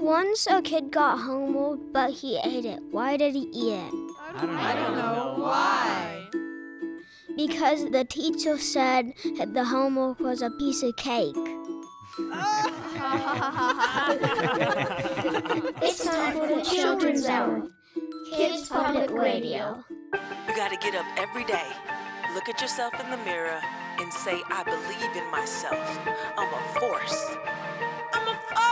Once a kid got homework, but he ate it. Why did he eat it? I don't know. Why? Because the teacher said the homework was a piece of cake. It's time for the Children's Hour. Kids Public Radio. You gotta get up every day, look at yourself in the mirror, and say, I believe in myself. I'm a force. I'm a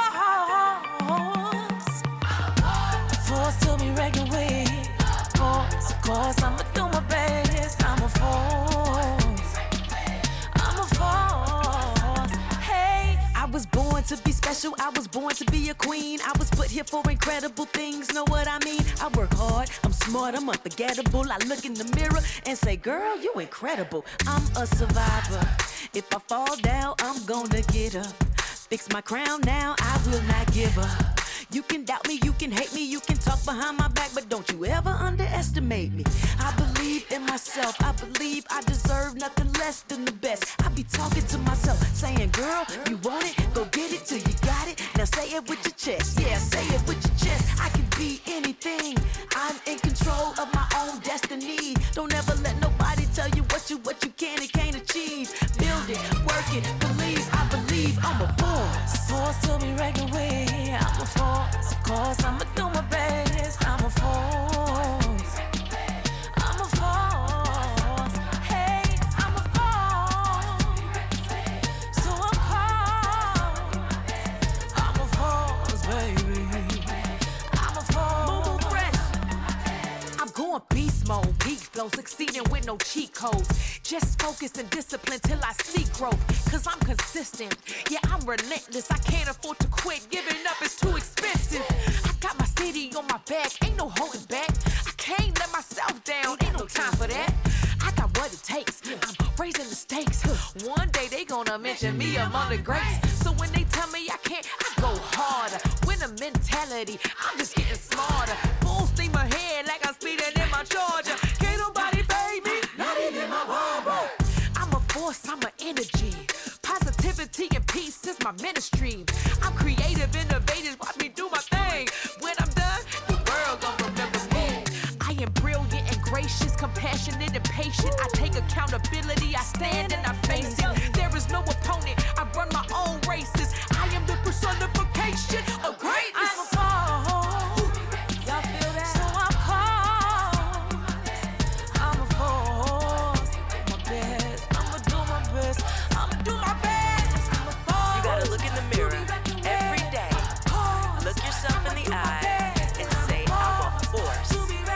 force. Force to be reckoned with. Force, of course, I'ma do my best. I'm a force. I'm a force. Hey, I was born to be special. I was born to be a queen. I was put here for incredible things. Know what I mean? I work hard. I'm smart. I'm unforgettable. I look in the mirror and say, girl, you incredible. I'm a survivor. If I fall down, I'm gonna get up. Fix my crown now. I will not give up. You can doubt me, you can hate me, you can talk behind my back, but don't you ever underestimate me. I believe in myself, I believe I deserve nothing less than the best. I be talking to myself, saying, girl, you want it? Go get it till you got it. Now say it with your chest, yeah, say it with your chest. I can be anything, I'm in control of my own destiny. Don't ever let nobody tell you what you can and can't achieve. Build it, work it, believe, I believe I'm a force. A force to be reckoned with, I'm a force. Of course, I'ma do my best. I'm a force. I'm a force. Hey, I'm a force. So I'm a force, baby. I'm a force. I'm going beast mode, peak flow, succeeding with no cheat codes. Just focus and discipline till I see growth. Cause I'm consistent, yeah, I'm relentless. I can't afford to quit, giving up is too expensive. I got my city on my back, ain't no holding back. I can't let myself down, ain't no time for that. I got what it takes, I'm raising the stakes. One day they gonna mention me among the greats. So when they tell me I can't, I go harder. Winner mentality, I'm just getting smarter. Full steam ahead like I'm speeding in my Charger. Can't nobody pay me, not even my Volvo. I'm a force, I'm an energy. Positivity and peace is my ministry. I'm creative, innovative, watch me do my thing. When I'm done, the world gon' remember me. I am brilliant and gracious, compassionate and patient. I take accountability, I stand and I face it. There is no opponent, I run my own races. I am the personification of greatness. I'm a force. Y'all feel that? So I'm a force. My best, I'ma do my best. I'ma do my best. I'm a force. You gotta look in the mirror every day. Look yourself in the eye and say, I'm a force.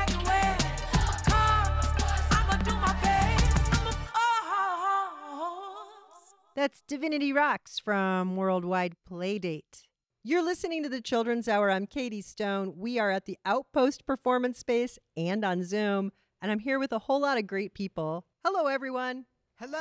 I'ma do my best. I'm a force. That's Divinity Rocks from Worldwide Playdate. You're listening to the Children's Hour. I'm Katie Stone. We are at the Outpost Performance Space and on Zoom, and I'm here with a whole lot of great people. Hello, everyone. Hello.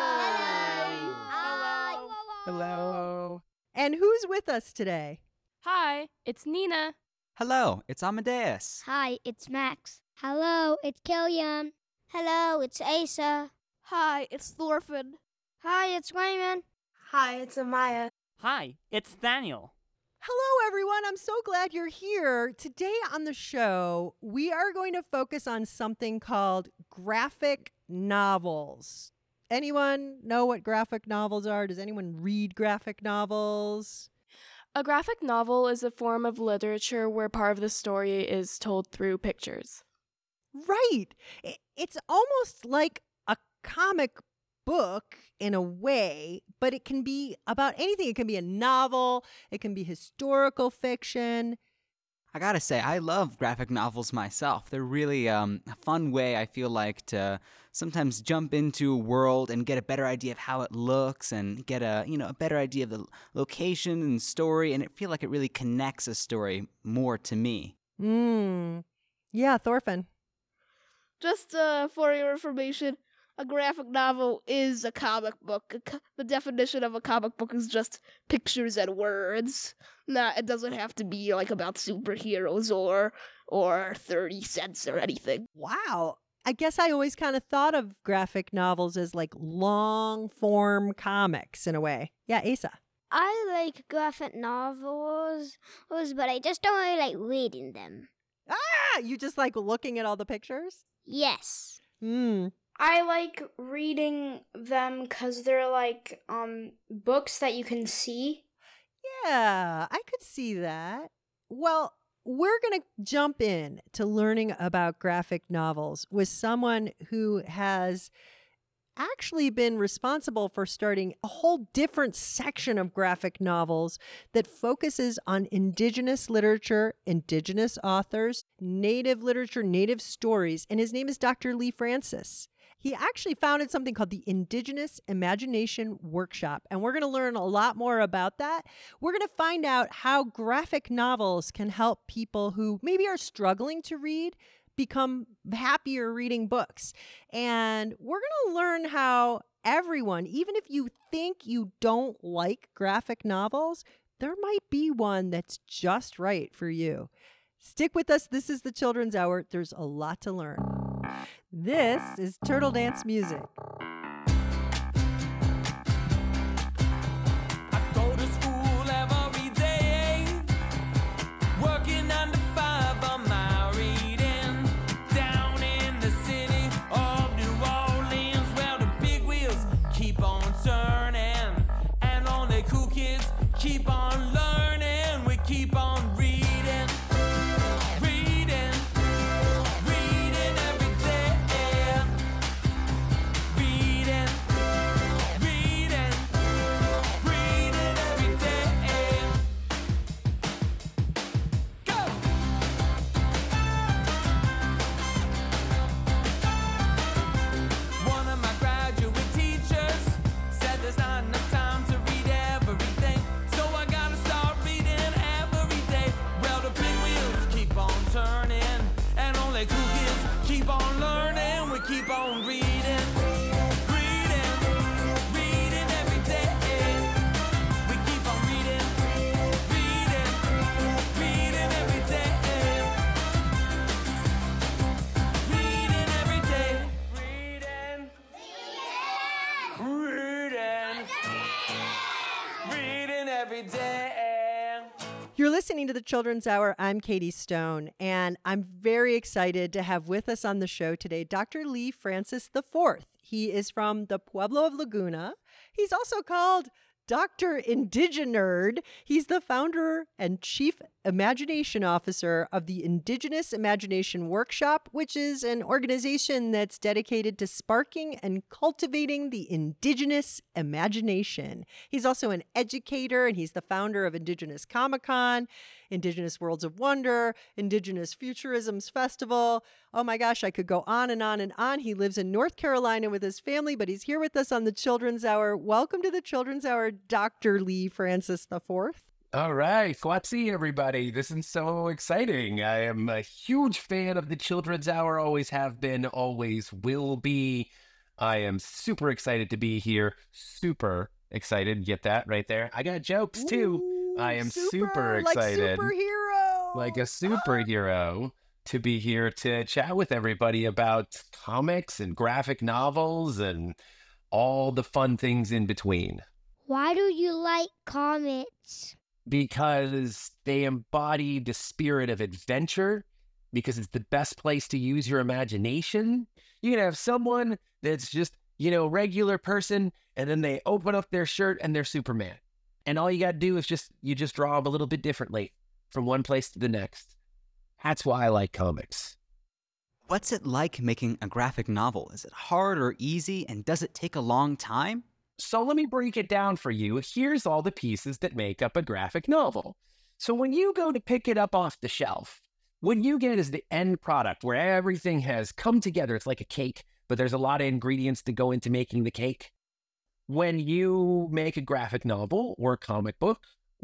Hello. Hello. And who's with us today? Hi, it's Nina. Hello, it's Amadeus. Hi, it's Max. Hello, it's Killian. Hello, it's Asa. Hi, it's Thorfinn. Hi, it's Raymond. Hi, it's Amaya. Hi, it's Daniel. Hello, everyone. I'm so glad you're here. Today on the show, we are going to focus on something called graphic novels. Anyone know what graphic novels are? Does anyone read graphic novels? A graphic novel is a form of literature where part of the story is told through pictures. Right. It's almost like a comic book in a way, but it can be about anything. It can be a novel. It can be historical fiction. I gotta say, I love graphic novels myself. They're really a fun way, I feel like, to sometimes jump into a world and get a better idea of how it looks and get a better idea of the location and story, and I feel like it really connects a story more to me. Yeah, Thorfinn. Just for your information, a graphic novel is a comic book. The definition of a comic book is just pictures and words. It doesn't have to be like about superheroes or 30 cents or anything. Wow. I guess I always kind of thought of graphic novels as like long form comics in a way. Yeah, Asa. I like graphic novels, but I just don't really like reading them. Ah, you just like looking at all the pictures? Yes. I like reading them because they're like books that you can see. Yeah, I could see that. Well, we're going to jump in to learning about graphic novels with someone who has actually been responsible for starting a whole different section of graphic novels that focuses on Indigenous literature, Indigenous authors, Native literature, Native stories, and his name is Dr. Lee Francis. He actually founded something called the Indigenous Imagination Workshop, and we're going to learn a lot more about that. We're going to find out how graphic novels can help people who maybe are struggling to read become happier reading books. And we're going to learn how everyone, even if you think you don't like graphic novels, there might be one that's just right for you. Stick with us. This is the Children's Hour. There's a lot to learn. This is Turtle Dance Music. Keep on learning, we keep on reading, reading, reading every day, reading, reading, reading every day. Go! One of my graduate teachers said there's not enough time to read everything. Keep on learning, we keep on reading, reading, reading every day. We keep on reading, reading, reading every day. Reading every day. Reading, reading, reading every day. You're listening to the Children's Hour. I'm Katie Stone, and I'm very excited to have with us on the show today Dr. Lee Francis IV. He is from the Pueblo of Laguna. He's also called Dr. Indigenerd. He's the founder and chief imagination officer of the Indigenous Imagination Workshop, which is an organization that's dedicated to sparking and cultivating the Indigenous imagination. He's also an educator, and he's the founder of Indigenous Comic-Con, Indigenous Worlds of Wonder, Indigenous Futurisms Festival. Oh my gosh, I could go on and on and on. He lives in North Carolina with his family, but he's here with us on the Children's Hour. Welcome to the Children's Hour, Dr. Lee Francis IV. All right, Swatsi, everybody. This is so exciting. I am a huge fan of the Children's Hour, always have been, always will be. I am super excited to be here. Super excited. Get that right there. I got jokes too. Ooh, I am super excited. Like a superhero. Like a superhero to be here to chat with everybody about comics and graphic novels and all the fun things in between. Why do you like comics? Because they embody the spirit of adventure, because it's the best place to use your imagination. You can have someone that's just, regular person, and then they open up their shirt and they're Superman. And all you got to do is you just draw them a little bit differently from one place to the next. That's why I like comics. What's it like making a graphic novel? Is it hard or easy, and does it take a long time? So let me break it down for you. Here's all the pieces that make up a graphic novel. So when you go to pick it up off the shelf, what you get is the end product where everything has come together. It's like a cake, but there's a lot of ingredients that go into making the cake. When you make a graphic novel or a comic book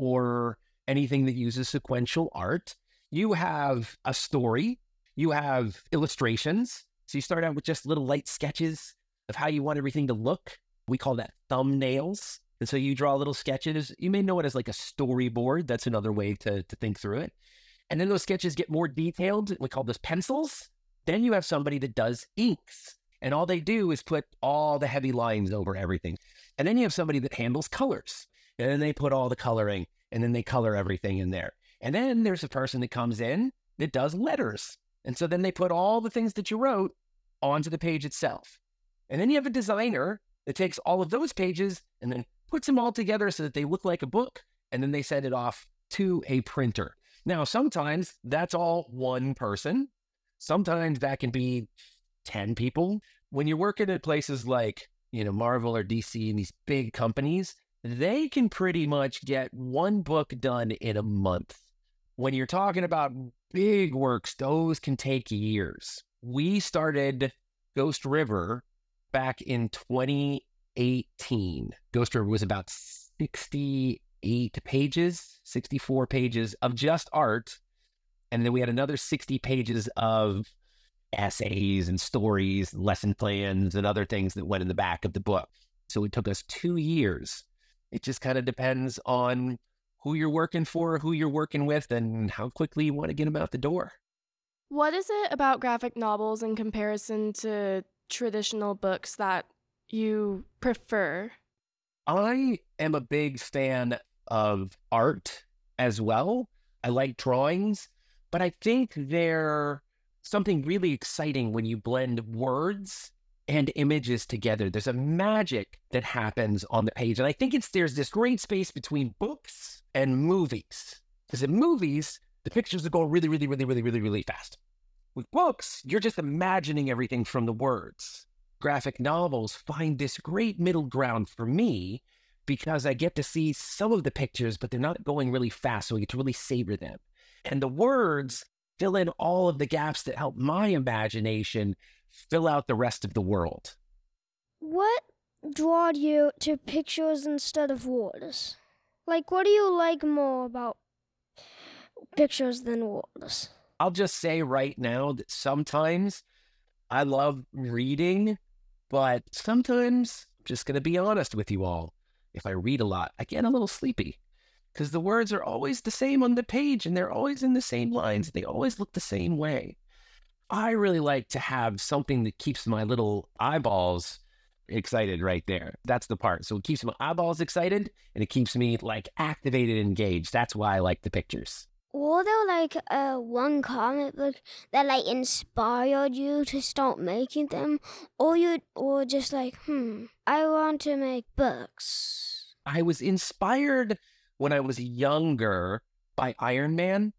or anything that uses sequential art, you have a story, you have illustrations. So you start out with just little light sketches of how you want everything to look. We call that thumbnails. And so you draw little sketches. You may know it as like a storyboard. That's another way to think through it. And then those sketches get more detailed. We call those pencils. Then you have somebody that does inks. And all they do is put all the heavy lines over everything. And then you have somebody that handles colors. And then they put all the coloring, and then they color everything in there. And then there's a person that comes in that does letters. And so then they put all the things that you wrote onto the page itself. And then you have a designer that takes all of those pages and then puts them all together so that they look like a book, and then they send it off to a printer. Now, sometimes that's all one person. Sometimes that can be 10 people. When you're working at places like, Marvel or DC and these big companies, they can pretty much get one book done in a month. When you're talking about big works, those can take years. We started Ghost River back in 2018. Ghost River was about 68 pages, 64 pages of just art. And then we had another 60 pages of essays and stories, lesson plans, and other things that went in the back of the book. So it took us 2 years. It just kind of depends on who you're working for, who you're working with, and how quickly you want to get them out the door. What is it about graphic novels in comparison to traditional books that you prefer? I am a big fan of art as well. I like drawings, but I think they're something really exciting when you blend words and images together. There's a magic that happens on the page. And I think there's this great space between books and movies. Because in movies, the pictures are going really, really, really, really, really, really fast. With books, you're just imagining everything from the words. Graphic novels find this great middle ground for me because I get to see some of the pictures, but they're not going really fast, so I get to really savor them. And the words fill in all of the gaps that help my imagination fill out the rest of the world. What drew you to pictures instead of words? Like, what do you like more about pictures than words? I'll just say right now that sometimes I love reading, but sometimes, I'm just going to be honest with you all, if I read a lot, I get a little sleepy because the words are always the same on the page and they're always in the same lines. They always look the same way. I really like to have something that keeps my little eyeballs excited right there. That's the part. So it keeps my eyeballs excited and it keeps me activated and engaged. That's why I like the pictures. Were there one comic book that inspired you to start making them? Or you were just I want to make books? I was inspired when I was younger by Iron Man.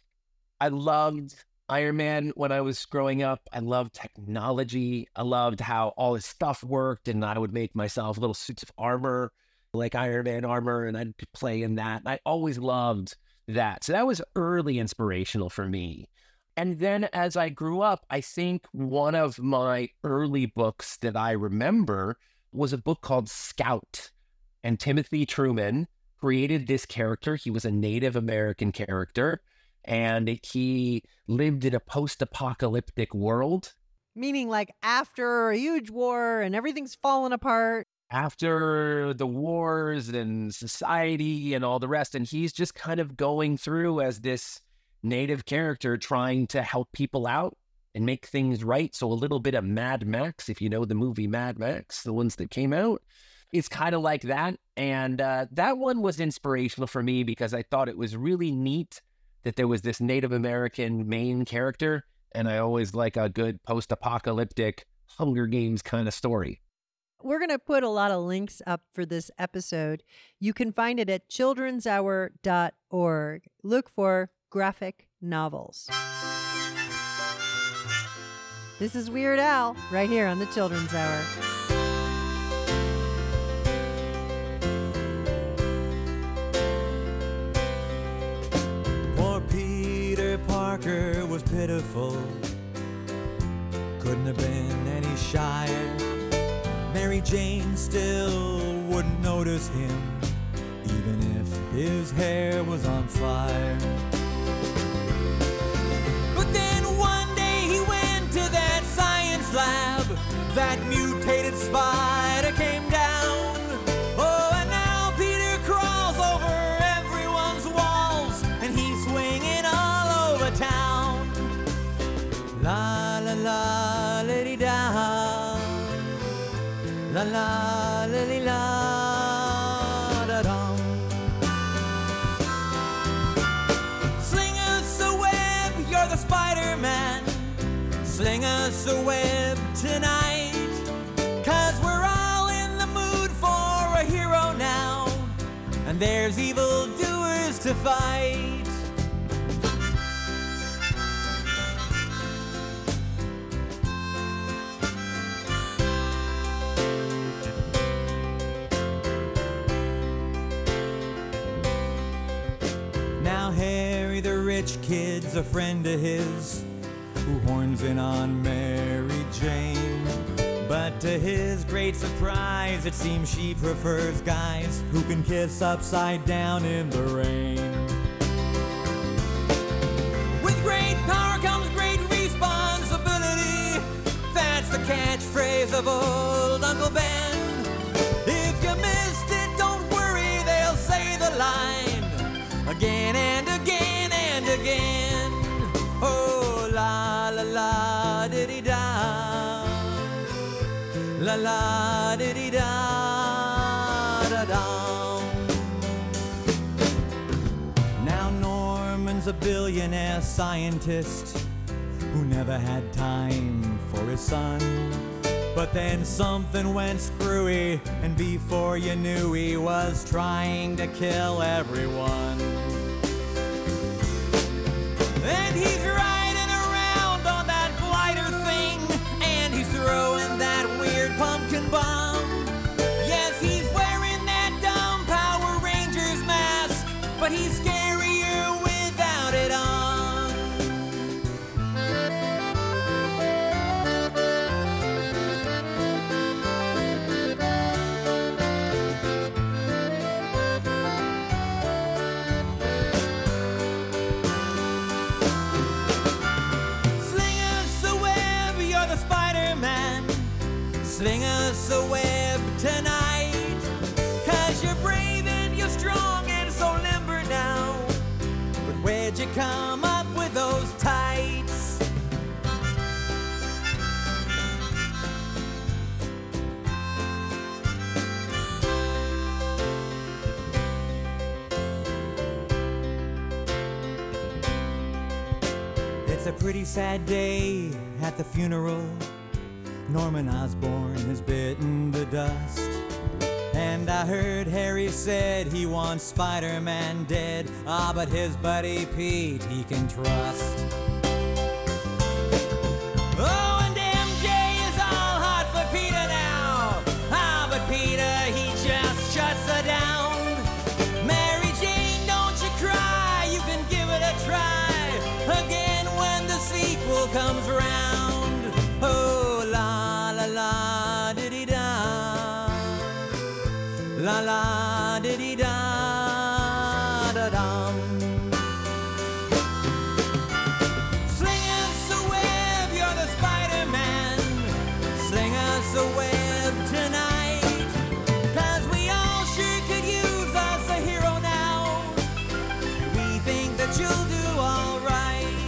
I loved Iron Man when I was growing up. I loved technology. I loved how all his stuff worked, and I would make myself little suits of armor, like Iron Man armor, and I'd play in that. I always loved that. So that was early inspirational for me. And then as I grew up, I think one of my early books that I remember was a book called Scout. And Timothy Truman created this character. He was a Native American character, and he lived in a post-apocalyptic world. Meaning after a huge war and everything's fallen apart. After the wars and society and all the rest. And he's just kind of going through as this native character trying to help people out and make things right. So a little bit of Mad Max, if you know the movie Mad Max, the ones that came out. It's kind of like that. And that one was inspirational for me because I thought it was really neat that there was this Native American main character. And I always like a good post-apocalyptic Hunger Games kind of story. We're going to put a lot of links up for this episode. You can find it at childrenshour.org. Look for graphic novels. This is Weird Al right here on the Children's Hour. Poor Peter Parker was pitiful. Couldn't have been any shyer. Mary Jane still wouldn't notice him, even if his hair was on fire. But then one day he went to that science lab. That mutated spider came down. Oh, and now Peter crawls over everyone's walls, and he's swinging all over town. La la la, lady da. La la la la la da dum. Sling us a web tonight, 'cause we're all in the mood for a hero now, and there's evil doers to fight. Now Harry the rich kid's a friend of his who horns in on Mary Jane. But to his great surprise, it seems she prefers guys who can kiss upside down in the rain. With great power comes great responsibility. That's the catchphrase of old Uncle Ben. If you missed it, don't worry, they'll say the line again and again and again. Oh, la la la diddy da, la la diddy da da da. Now Norman's a billionaire scientist who never had time for his son. But then something went screwy, and before you knew, he was trying to kill everyone. And he's riding around on that glider thing, and he's throwing that weird pumpkin bomb. Yes, he's wearing that dumb Power Rangers mask, but he's scarier without it on. Sling us a web tonight, 'cause you're brave and you're strong and so limber now. But where'd you come up with those tights? It's a pretty sad day at the funeral. Norman Osborn has bitten the dust, and I heard Harry said he wants Spider-Man dead. Ah, but his buddy Pete he can trust. Oh, and MJ is all hot for Peter now. Ah, but Peter he just shuts her down. Mary Jane, don't you cry, you can give it a try again when the sequel comes round. Oh, la la la diddy da, la la diddy da da dum. Sling us a web, you're the Spider-Man. Sling us a web tonight, 'cause we all sure could use us a hero now. We think that you'll do all right.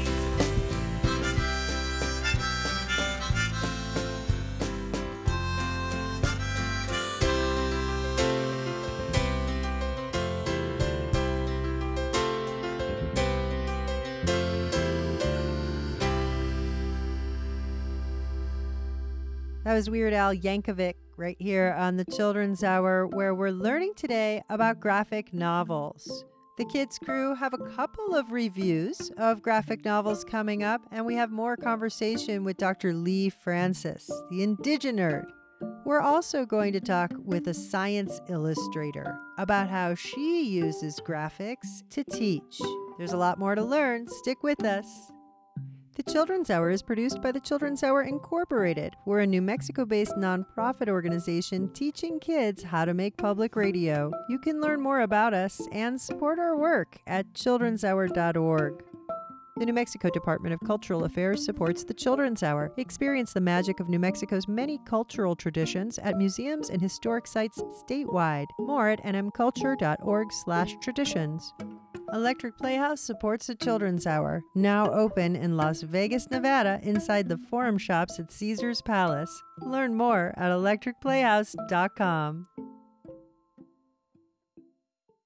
That was Weird Al Yankovic right here on the Children's Hour, where we're learning today about graphic novels. The Kids Crew have a couple of reviews of graphic novels coming up, and we have more conversation with Dr. Lee Francis, the Indigenerd. We're also going to talk with a science illustrator about how she uses graphics to teach. There's a lot more to learn. Stick with us. The Children's Hour is produced by the Children's Hour Incorporated. We're a New Mexico-based nonprofit organization teaching kids how to make public radio. You can learn more about us and support our work at childrenshour.org. The New Mexico Department of Cultural Affairs supports the Children's Hour. Experience the magic of New Mexico's many cultural traditions at museums and historic sites statewide. More at nmculture.org/traditions. Electric Playhouse supports the Children's Hour, now open in Las Vegas, Nevada, inside the Forum Shops at Caesars Palace. Learn more at electricplayhouse.com.